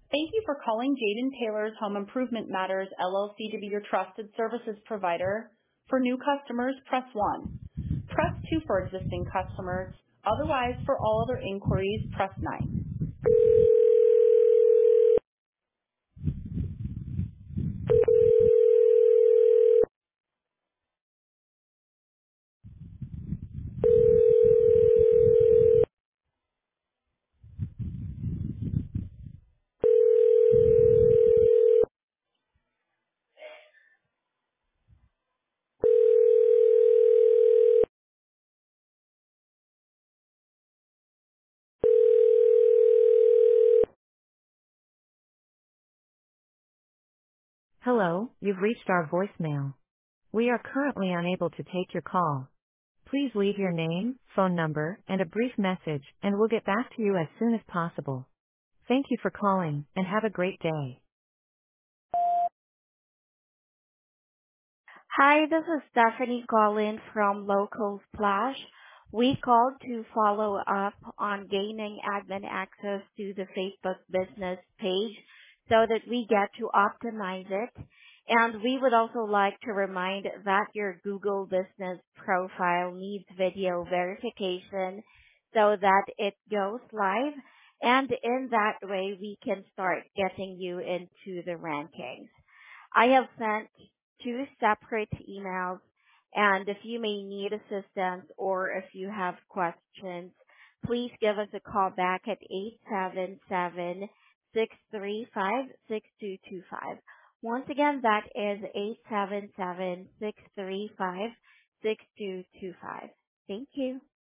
Thank you for calling Jaden Taylor's Home Improvement Matters LLC to be your trusted services provider. For new customers, press 1. Press 2 for existing customers. Otherwise, for all other inquiries, press 9. Hello, you've reached our voicemail. We are currently unable to take your call. Please leave your name, phone number, and a brief message, and we'll get back to you as soon as possible. Thank you for calling, and have a great day. Hi, this is Stephanie calling from Local Splash. We called to follow up on gaining admin access to the Facebook business page so that we get to optimize it. And we would also like to remind that your Google business profile needs video verification so that it goes live. And in that way, we can start getting you into the rankings. I have sent two separate emails, and if you may need assistance or if you have questions, please give us a call back at 877-635-6225. Once again, that is 877-635-6225. Thank you.